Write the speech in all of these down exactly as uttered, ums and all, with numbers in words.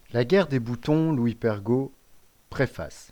La guerre des boutons, Louis Pergaud, préface.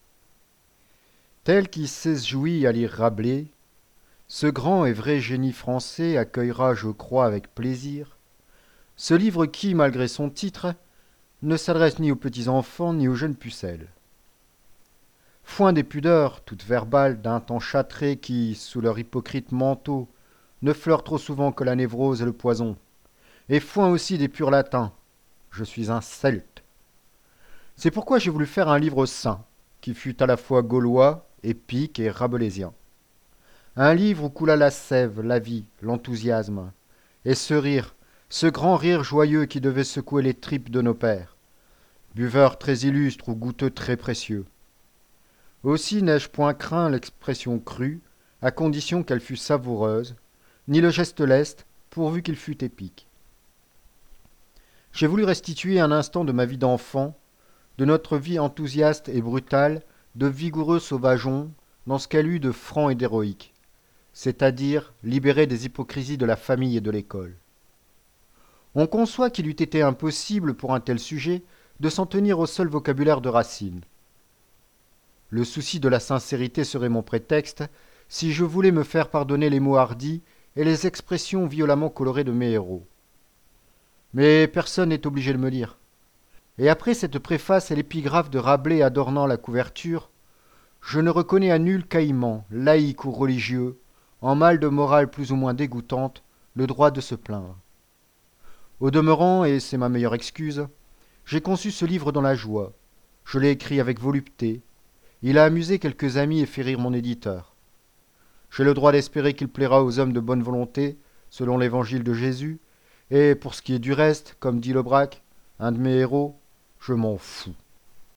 Tel qui s'esjouit à lire Rabelais, ce grand et vrai génie français accueillera, je crois, avec plaisir, ce livre qui, malgré son titre, ne s'adresse ni aux petits enfants ni aux jeunes pucelles. Foin des pudeurs, toutes verbales, d'un temps châtré qui, sous leur hypocrite manteau, ne fleurent trop souvent que la névrose et le poison. Et foin aussi des purs latins. Je suis un celte. C'est pourquoi j'ai voulu faire un livre saint, qui fût à la fois gaulois, épique et rabelaisien. Un livre où coula la sève, la vie, l'enthousiasme, et ce rire, ce grand rire joyeux qui devait secouer les tripes de nos pères, buveurs très illustres ou goûteux très précieux. Aussi n'ai-je point craint l'expression crue, à condition qu'elle fût savoureuse, ni le geste leste, pourvu qu'il fût épique. J'ai voulu restituer un instant de ma vie d'enfant, de notre vie enthousiaste et brutale, de vigoureux sauvageons, dans ce qu'elle eut de franc et d'héroïque, c'est-à-dire libéré des hypocrisies de la famille et de l'école. On conçoit qu'il eût été impossible pour un tel sujet de s'en tenir au seul vocabulaire de Racine. Le souci de la sincérité serait mon prétexte si je voulais me faire pardonner les mots hardis et les expressions violemment colorées de mes héros. Mais personne n'est obligé de me lire. Et après cette préface et l'épigraphe de Rabelais adornant la couverture, je ne reconnais à nul caïman, laïque ou religieux, en mal de morale plus ou moins dégoûtante, le droit de se plaindre. Au demeurant, et c'est ma meilleure excuse, j'ai conçu ce livre dans la joie. Je l'ai écrit avec volupté. Il a amusé quelques amis et fait rire mon éditeur. J'ai le droit d'espérer qu'il plaira aux hommes de bonne volonté, selon l'évangile de Jésus, et pour ce qui est du reste, comme dit Lebrac, un de mes héros, je m'en fous.